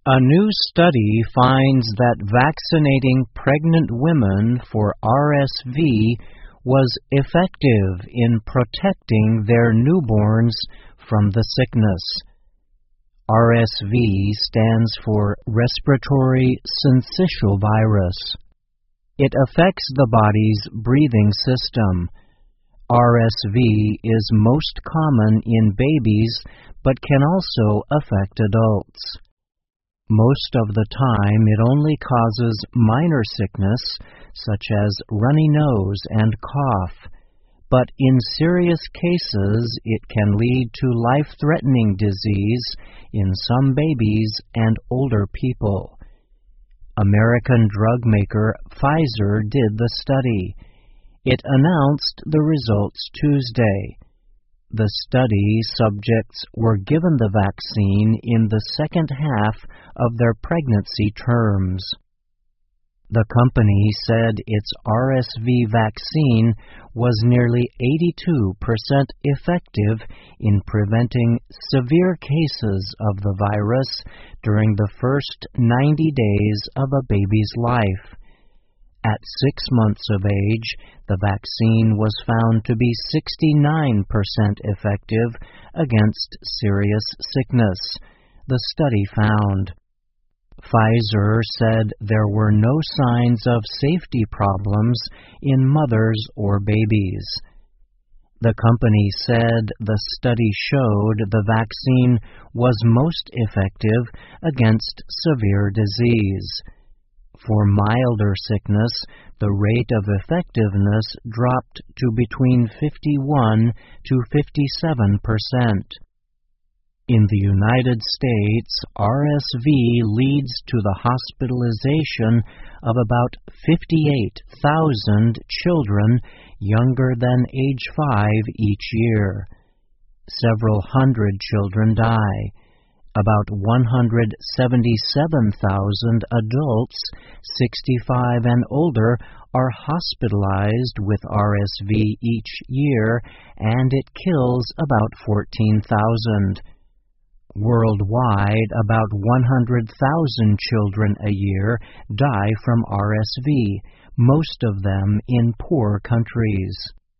A new study finds that vaccinating pregnant women for RSV was effective in protecting their newborns from the sickness. RSV stands for respiratory syncytial virus. It affects the body's breathing system. RSV is most common in babies but can also affect adults. Most of the time, it only causes minor sickness, such as runny nose and cough, but in serious cases, it can lead to life-threatening disease in some babies and older people. American drug maker Pfizer did the study. It announced the results Tuesday. The study subjects were given the vaccine in the second half of their pregnancy terms. The company said its RSV vaccine was nearly 82% effective in preventing severe cases of the virus during the first 90 days of a baby's life. At 6 months of age, the vaccine was found to be 69% effective against serious sickness, the study found. Pfizer said there were no signs of safety problems in mothers or babies. The company said the study showed the vaccine was most effective against severe disease. For milder sickness, the rate of effectiveness dropped to between 51 to 57%. In the United States, RSV leads to the hospitalization of about 58,000 children younger than age 5 each year. Several hundred children die. About 177,000 adults, 65 and older, are hospitalized with RSV each year, and it kills about 14,000. Worldwide, about 100,000 children a year die from RSV, most of them in poor countries.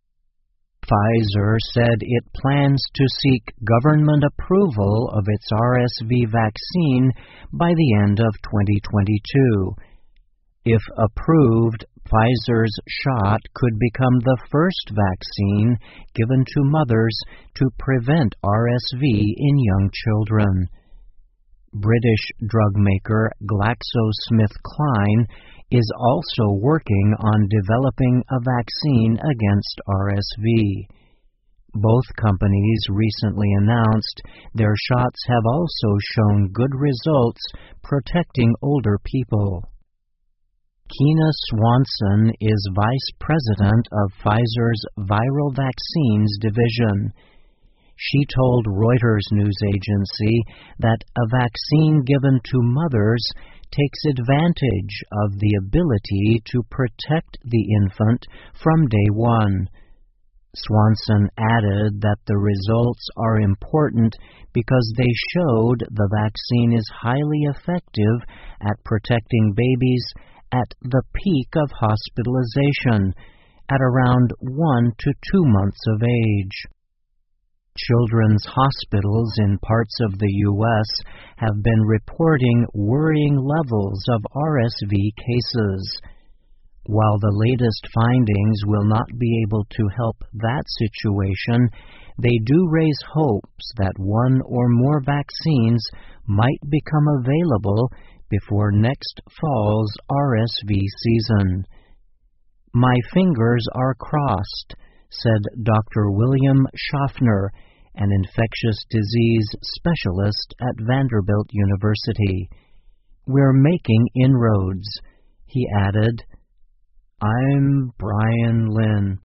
Pfizer said it plans to seek government approval of its RSV vaccine by the end of 2022. If approved, Pfizer's shot could become the first vaccine given to mothers to prevent RSV in young children. British drug maker GlaxoSmithKline is also working on developing a vaccine against RSV. Both companies recently announced their shots have also shown good results protecting older people. Keena Swanson is vice president of Pfizer's Viral Vaccines division. She told Reuters news agency that a vaccine given to mothers takes advantage of the ability to protect the infant from day one. Swanson added that the results are important because they showed the vaccine is highly effective at protecting babies at the peak of hospitalization, at around 1 to 2 months of age. Children's hospitals in parts of the U.S. have been reporting worrying levels of RSV cases. While the latest findings will not be able to help that situation, they do raise hopes that one or more vaccines might become available before next fall's RSV season. "My fingers are crossed," said Dr. William Schaffner, an infectious disease specialist at Vanderbilt University. "We're making inroads," he added. I'm Brian Lynn.